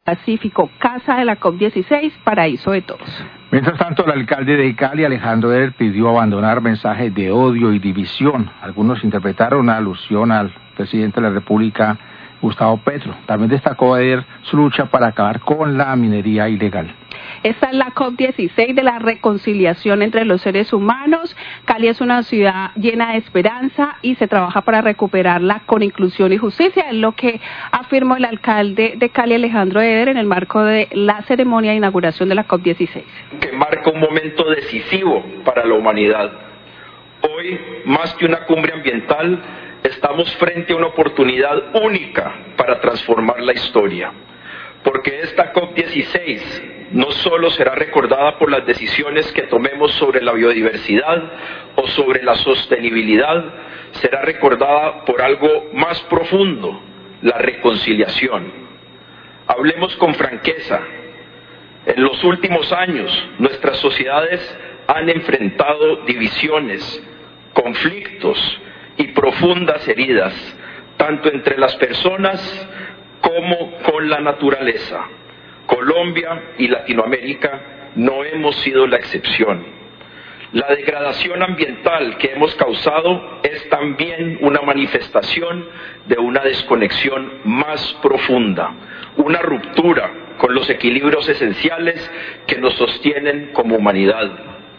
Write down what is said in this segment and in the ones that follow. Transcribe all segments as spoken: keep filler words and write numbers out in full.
Pacífico, casa de la COP dieciséis, paraíso de todos. Mientras tanto, el alcalde de Cali, Alejandro Eder, pidió abandonar mensajes de odio y división. Algunos interpretaron una alusión al presidente de la República, Gustavo Petro. También destacó Eder su lucha para acabar con la minería ilegal. Esta es la COP dieciséis de la reconciliación entre los seres humanos. Cali es una ciudad llena de esperanza y se trabaja para recuperarla con inclusión y justicia. Es lo que afirmó el alcalde de Cali, Alejandro Eder, en el marco de la ceremonia de inauguración de la COP dieciséis. Que marca un momento decisivo para la humanidad. Hoy, más que una cumbre ambiental, estamos frente a una oportunidad única para transformar la historia. Porque esta COP dieciséis no solo será recordada por las decisiones que tomemos sobre la biodiversidad o sobre la sostenibilidad, será recordada por algo más profundo, la reconciliación. Hablemos con franqueza. En los últimos años, nuestras sociedades han enfrentado divisiones, conflictos y profundas heridas, tanto entre las personas como con la naturaleza. Colombia y Latinoamérica no hemos sido la excepción. La degradación ambiental que hemos causado es también una manifestación de una desconexión más profunda, una ruptura con los equilibrios esenciales que nos sostienen como humanidad.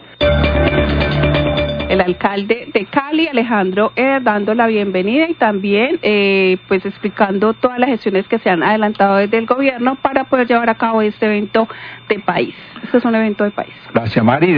El alcalde de Cali, Alejandro Eder, dando la bienvenida y también eh, pues explicando todas las gestiones que se han adelantado desde el gobierno para poder llevar a cabo este evento de país. Este es un evento de país. Gracias, Mari.